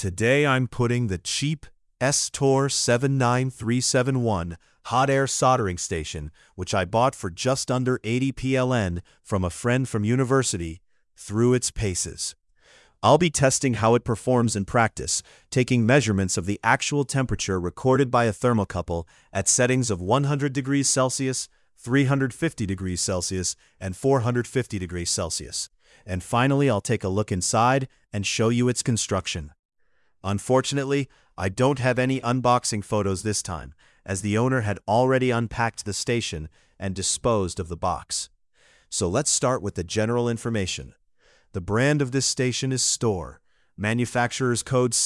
Today I'm putting the cheap STOR 79371 hot air soldering station, which I bought for just under 80 PLN from a friend from university, through its paces. I'll be testing how it performs in practice, taking measurements of the actual temperature recorded by a thermocouple at settings of 100 degrees Celsius, 350 degrees Celsius, and 450 degrees Celsius. And finally, I'll take a look inside and show you its construction. Unfortunately, I don't have any unboxing photos this time, as the owner had already unpacked the station and disposed of the box. So let's start with the general information. The brand of this station is STOR, manufacturer's code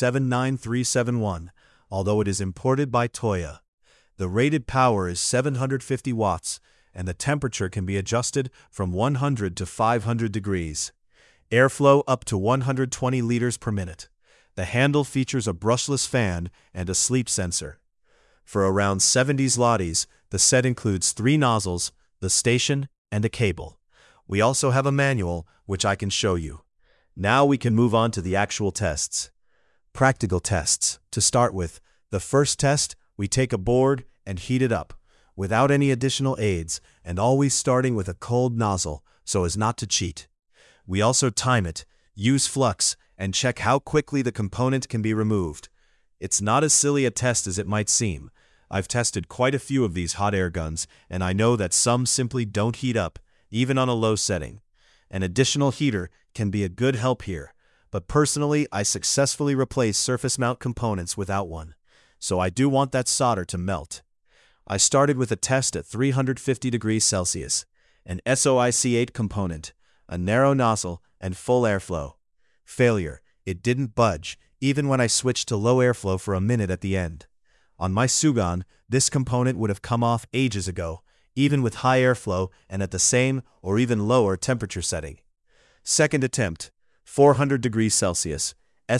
79371, although it is imported by Toyo. The rated power is 750 watts, and the temperature can be adjusted from 100 to 500 degrees. Airflow up to 120 liters per minute. The handle features a brushless fan and a sleep sensor. For around 70 zlotys, the set includes 3 nozzles, the station, and a cable. We also have a manual, which I can show you. Now we can move on to the actual tests. Practical tests. To start with, the first test, we take a board and heat it up, without any additional aids, and always starting with a cold nozzle, so as not to cheat. We also time it, use flux, and check how quickly the component can be removed. It's not as silly a test as it might seem. I've tested quite a few of these hot air guns, and I know that some simply don't heat up, even on a low setting. An additional heater can be a good help here, but personally I successfully replaced surface mount components without one, so I do want that solder to melt. I started with a test at 350 degrees Celsius, an SOIC8 component, a narrow nozzle, and full airflow. Failure. It didn't budge, even when I switched to low airflow for a minute at the end. On my Sugon, this component would have come off ages ago, even with high airflow and at the same or even lower temperature setting. Second attempt, 400 degrees Celsius,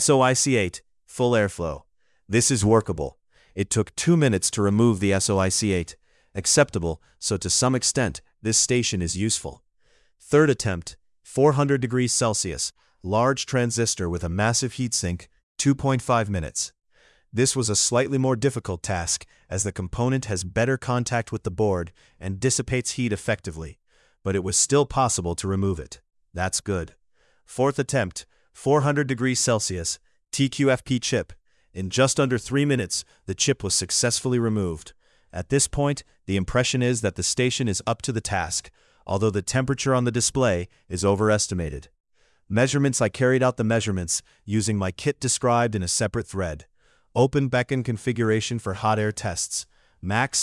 SOIC8, full airflow. This is workable. It took 2 minutes to remove the SOIC8. Acceptable, so to some extent, this station is useful. Third attempt, 400 degrees Celsius, large transistor with a massive heatsink, 2.5 minutes. This was a slightly more difficult task, as the component has better contact with the board and dissipates heat effectively, but it was still possible to remove it. That's good. Fourth attempt, 400 degrees Celsius, TQFP chip. In just under 3 minutes, the chip was successfully removed. At this point, the impression is that the station is up to the task, although the temperature on the display is overestimated. Measurements. I carried out the measurements using my kit described in a separate thread. Open beacon configuration for hot air tests. Max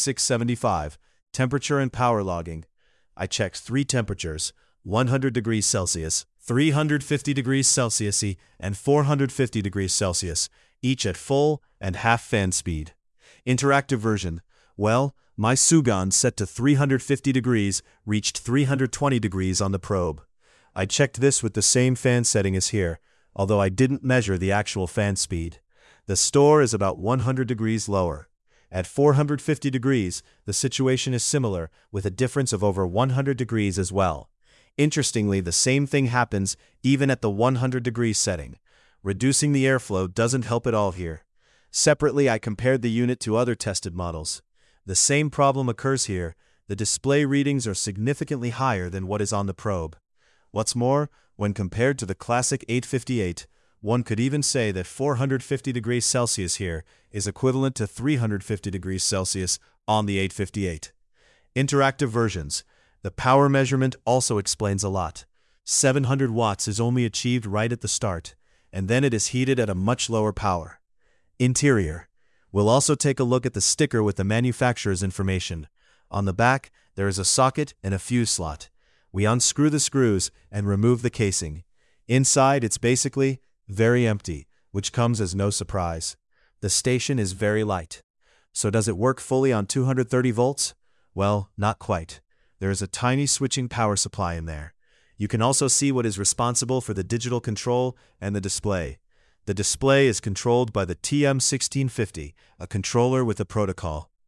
6675. Temperature and power logging. I checked 3 temperatures, 100 degrees Celsius, 350 degrees Celsius, and 450 degrees Celsius, each at full and half fan speed. Interactive version. Well, my Sugon set to 350 degrees reached 320 degrees on the probe. I checked this with the same fan setting as here, although I didn't measure the actual fan speed. The STOR is about 100 degrees lower. At 450 degrees, the situation is similar, with a difference of over 100 degrees as well. Interestingly, the same thing happens even at the 100 degrees setting. Reducing the airflow doesn't help at all here. Separately, I compared the unit to other tested models. The same problem occurs here. The display readings are significantly higher than what is on the probe. What's more, when compared to the classic 858, one could even say that 450 degrees Celsius here is equivalent to 350 degrees Celsius on the 858. Interactive versions. The power measurement also explains a lot. 700 watts is only achieved right at the start, and then it is heated at a much lower power. Interior. We'll also take a look at the sticker with the manufacturer's information. On the back, there is a socket and a fuse slot. We unscrew the screws and remove the casing. Inside, it's basically very empty, which comes as no surprise. The station is very light. So does it work fully on 230 volts? Well, not quite. There is a tiny switching power supply in there. You can also see what is responsible for the digital control and the display. The display is controlled by the TM1650, a controller with a protocol.